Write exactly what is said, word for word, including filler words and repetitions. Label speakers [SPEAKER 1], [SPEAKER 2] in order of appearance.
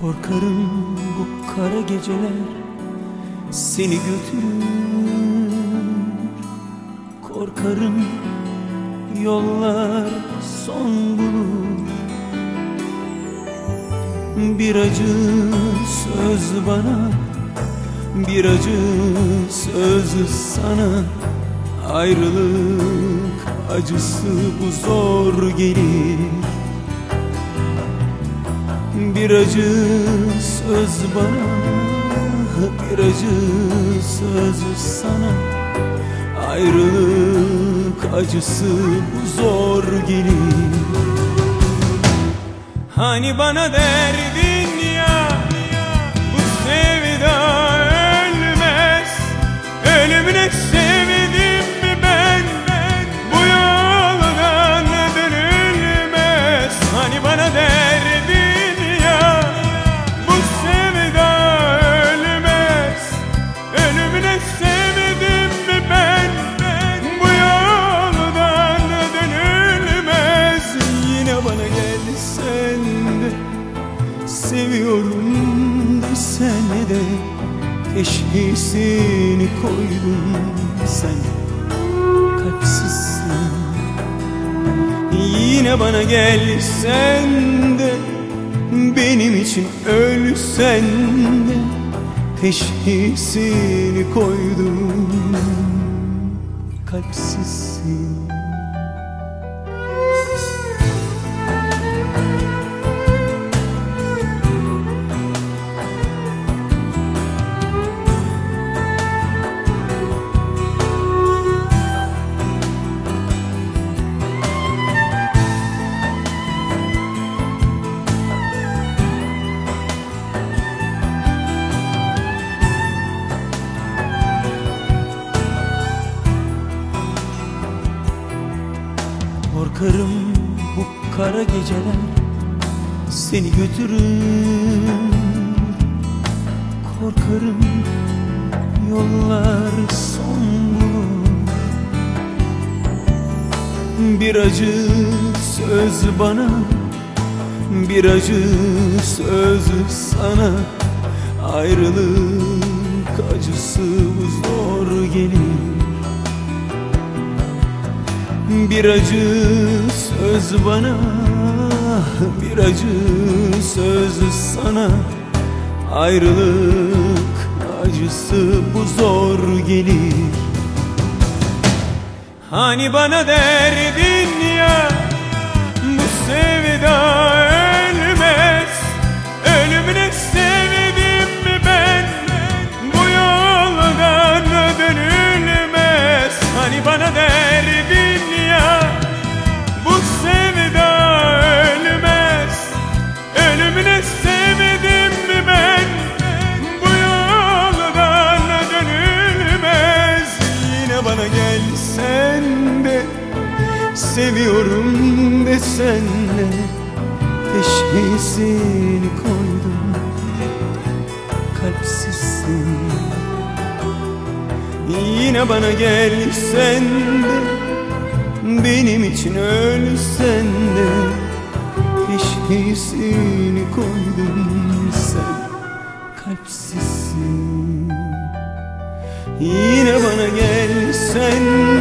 [SPEAKER 1] Korkarım bu kara geceler seni götürür. Korkarım yollar son bulur. Bir acı söz bana, bir acı söz sana. Ayrılık acısı bu zor gelir. Bir acı söz bana, bir acı söz sana. Ayrılık acısı bu zor gelir. Hani bana derdin ya, bu sevda ölmez. Ölümüne sevdim mi ben, bu yoldan dönülmez. Hani bana derdin ya, bu sevda ölmez. Ölümüne sevdim mi ben, bu yoldan dönülmez. Yine bana gelsen de, seviyorum desen de, teşhisini koydun sen, kalpsizsin. Yine bana gelsen de, benim için ölsen de, teşhisini koydun, kalpsizsin. Korkarım bu kara geceler seni götürür. Korkarım yollar son bulur. Bir acı söz bana, bir acı söz sana. Ayrılık acısı bu zor gelir. Bir acı söz bana, bir acı söz sana. Ayrılık acısı bu zor gelir. Hani bana derdin ya, bu sevda ölmez. Ölümüne sevdim mi ben, bu yoldan dönülmez. Hani bana derdin ya, bu sevda ölmez. Ölümüne sevdim mi ben, bu yoldan dönülmez. Yine bana gelsen de, seviyorum desen de, teşhisini koydum, kalpsizsin. Yine bana gelsen de, benim için ölsen de, teşhisini koydun sen, kalpsizsin. Yine bana gelsen